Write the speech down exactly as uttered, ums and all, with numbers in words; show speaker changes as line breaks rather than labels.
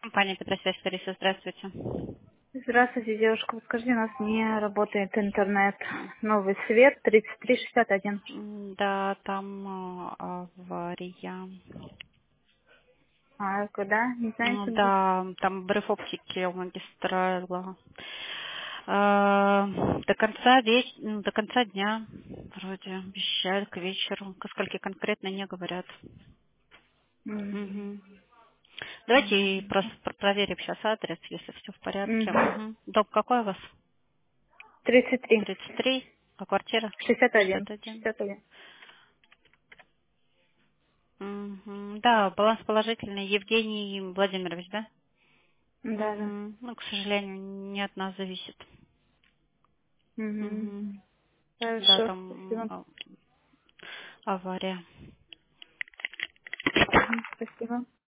Компания Петросвязь, Лариса, здравствуйте.
Здравствуйте, девушка. Вот скажите, у нас не работает интернет. Новый свет, тридцать три шестьдесят один.
М, Да, там а, авария.
А когда? Не
Ну
знаете где?
да, там обрыв оптики у магистрала. А, До конца веч... ну, до конца дня вроде обещают к вечеру. Ко скольки конкретно не говорят.
Мгм.
Мгм. Давайте
Ладно.
просто пр- проверим сейчас адрес, если все в порядке.
Мгм.
Мгм. Дом какой у вас?
тридцать три
тридцать три, а квартира?
шестьдесят один.
шестьдесят один.
шестьдесят один.
Мгм. Да, баланс положительный. Евгений Владимирович, да?
Да, да.
Мгм. Ну, к сожалению, не от нас зависит.
Мгм.
Мгм. Да,
Хорошо,
там
спасибо.
а, авария.
Мгм. Спасибо.